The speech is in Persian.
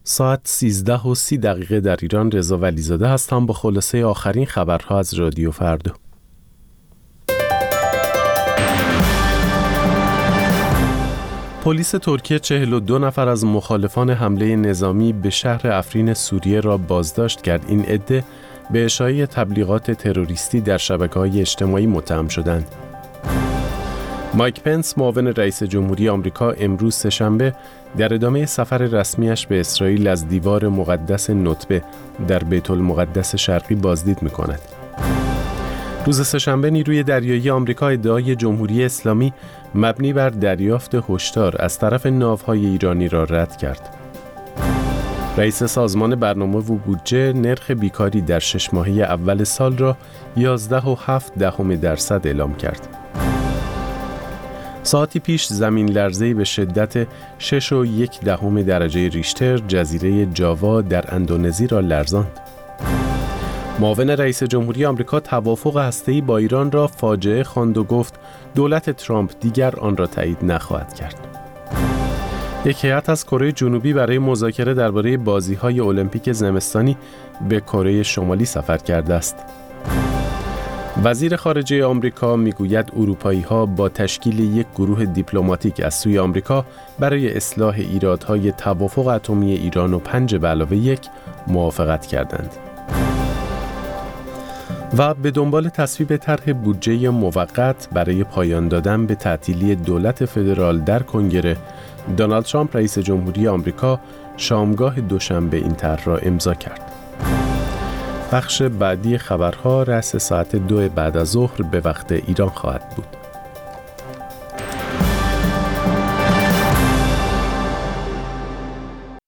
ساعت 13:30 در ایران. رضا ولیزاده هستم با خلاصه آخرین خبرها از رادیو فردا. پلیس ترکیه 42 نفر از مخالفان حمله نظامی به شهر افرین سوریه را بازداشت کرد. این عده به اشاعه تبلیغات تروریستی در شبکه‌های اجتماعی متهم شدند. مایک پنس معاون رئیس جمهوری آمریکا امروز سه‌شنبه در ادامه سفر رسمیش به اسرائیل از دیوار مقدس نطبه در بیت المقدس شرقی بازدید می‌کند. روز سه‌شنبه نیروی دریایی آمریکا ادعای جمهوری اسلامی مبنی بر دریافت هشدار از طرف ناوهای ایرانی را رد کرد. رئیس سازمان برنامه و بودجه نرخ بیکاری در 6 ماهه اول سال را 11.7% اعلام کرد. ساعتی پیش زمین لرزه‌ای به شدت 6.1 درجه ریشتر جزیره جاوا در اندونزی را لرزاند. معاون رئیس جمهوری آمریکا توافق هسته‌ای با ایران را فاجعه خواند و گفت دولت ترامپ دیگر آن را تایید نخواهد کرد. یک هیئت از کره جنوبی برای مذاکره درباره بازی‌های المپیک زمستانی به کره شمالی سفر کرده است. وزیر خارجه آمریکا میگوید اروپایی‌ها با تشکیل یک گروه دیپلماتیک از سوی آمریکا برای اصلاح ایرادهای توافق اتمی ایران و 5+1 موافقت کردند. و به دنبال تصویب طرح بودجه موقت برای پایان دادن به تعطیلی دولت فدرال در کنگره، دونالد ترامپ رئیس جمهوری آمریکا شامگاه دوشنبه این طرح را امضا کرد. بخش بعدی خبرها رأس ساعت 2 بعد از ظهر به وقت ایران خواهد بود.